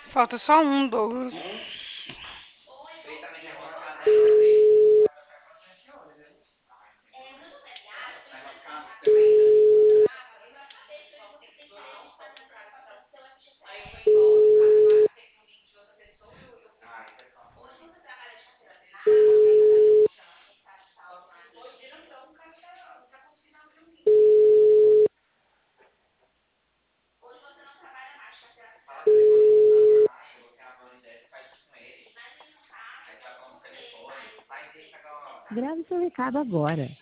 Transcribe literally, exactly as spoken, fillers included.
Falta só um, Um? Douglas. Isso aí também já é colocado na frente. Aí vai ficar na frente. Ah, isso é só. Fala pra ele quando você tá formado, você é a dona ideia, você faz isso com ele. Aí você vai falando o telefone, vai, deixa agora. Grave seu recado agora.